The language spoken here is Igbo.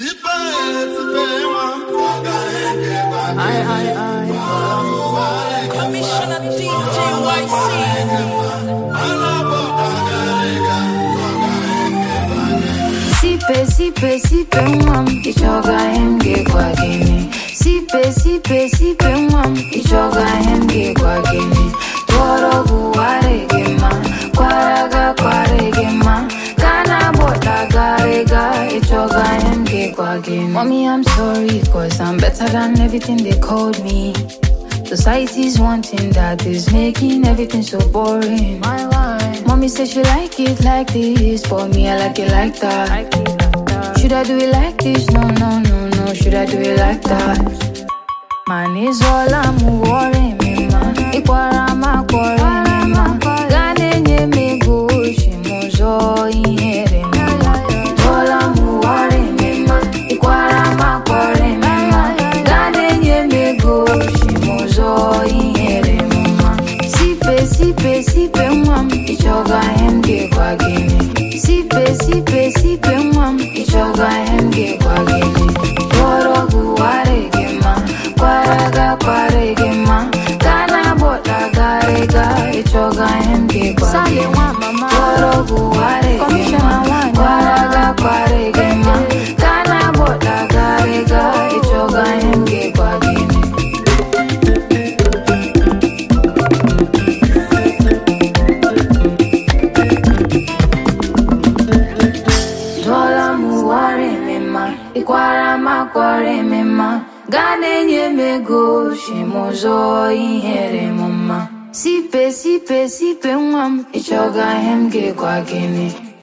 Commissioner DJ YC. Sipe mwam ichoga henge kwa gini. Sipe mwam ichoga henge kwa gini. Toro guwaregema, kwaregema. Kana bota garega ichoga henge kwa gini. Mommy, I'm sorry, cause I'm better than everything they called me. Society's wanting that is making everything so boring. My life. Mommy said she like it like this, but me I like it like that. Should I do it like this? No. Should I do it like that? Man is all I'm worrying me, man. Ikwara ma kware me, man. Gane nye me go shimozo ihere me, man. All I'm worrying me, man. Ikwara ma kware me, man. Gane nye me go shimozo ihere me, man. Sipe mwam ichoga henge kwa gini. Sipe mwam ichoga henge kwa gini. Toro guwaregema, kwaregema. Kana bota garega ichoga henge kwa gini. Toro guwaregema, kwaregema. Kana bota garega ichoga henge kwa gini. Ikwara ma kware me ma. Gane nye me go shimozo ihere mama. Sipe mwam ichoga henge kwa gini.